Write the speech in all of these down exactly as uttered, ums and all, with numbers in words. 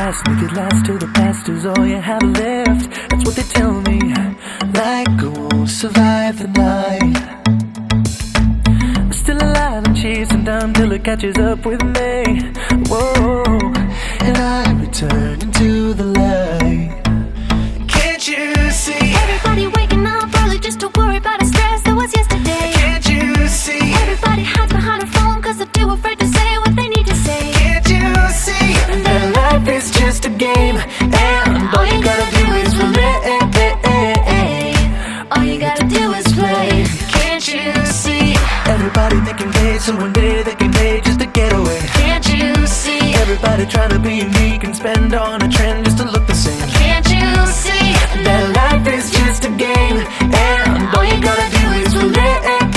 past, make it last till the past is all you have left. That's what they tell me. Like I won't survive the night. I'm still alive and chasing time till it catches up with me. Whoa, and I return into the light. Can't you see? Everybody waking up early just to worry about the stress that was yesterday. Can't you see? Everybody hides behind a phone cause they're too afraid to say what they need to say. Can't you see that life is just a game, and all you gotta do is play. All you gotta do is play. Can't you see? Everybody making waves so one day they can pay just to get away. Can't you see? Everybody trying to be unique and spend on a trend just to look the same. Can't you see? That life is just a game, and all you gotta do is play.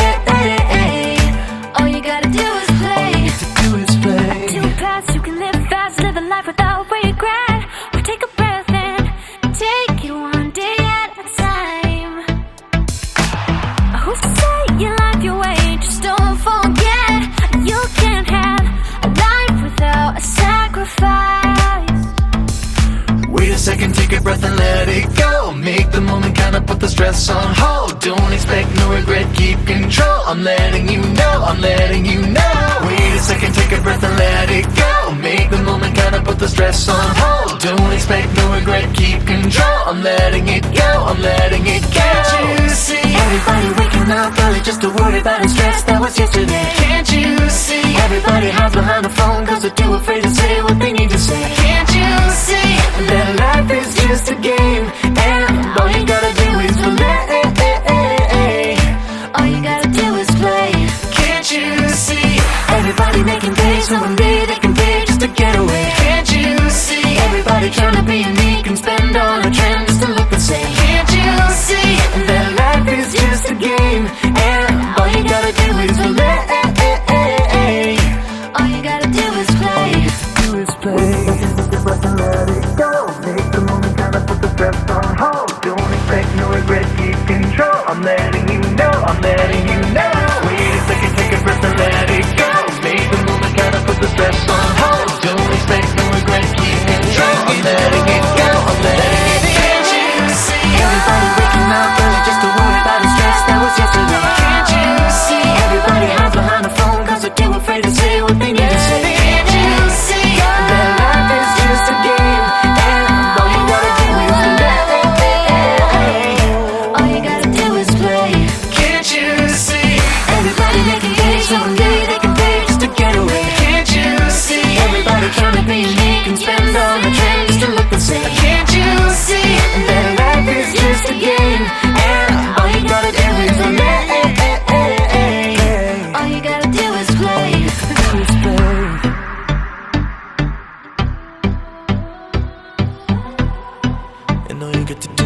All you gotta do is play. All you have to do is play. Too fast, you can live fast, live a life without regret. Or take a breath and take it one day at a time. Who's to say you like your way? Just don't forget, you can't have a life without a sacrifice. Wait a second, take a breath and let it go. Make the moment count up, put the stress on hold. Don't expect no regret, keep control. I'm letting you know, I'm letting you know. Wait a second, take a breath and let it go. Make the moment count up, put the stress on hold. Don't expect no regret, keep control. I'm letting it go, I'm letting it go. Can't you see? Everybody waking up early just to worry about the stress that was yesterday. Can't you see? Everybody hides behind the phone cause they're too afraid to say what they need to say. Can't you see that life is just a game, and all you gotta do is play. All you gotta do is play. Can't you see? Everybody making pays so one day they can pay just to get away. Can't you see? Everybody trying to be unique and spend on a trend just to look the same. Can't you see that life is just a game, and all you gotta do is play. All you gotta do is play. Do is play. Let it go. Make the moment count up, put the stress on hold. Don't expect no regret, keep control. I'm letting you know, I'm letting you know. Wait a second, take a breath and let it go. Make the moment count up, put the stress on hold. Don't expect no regret, keep control. I'm letting it go, I'm letting it go. Can't you see? Everybody waking up early just to worry about the stress that was yesterday. Can't you see? Everybody hides behind the phone cause they're too afraid to say what they need to say. Can't you see that life is just a game, and all you gotta do is play. All you gotta do is play. Can't you see? Everybody making pays so one day they can pay just to get away. Can't you see? Everybody trying to be unique and spend on the trend just to look the same. Can't you see that life is just a game, and all you gotta do is play. All you gotta do is play. Do is play. And all you got to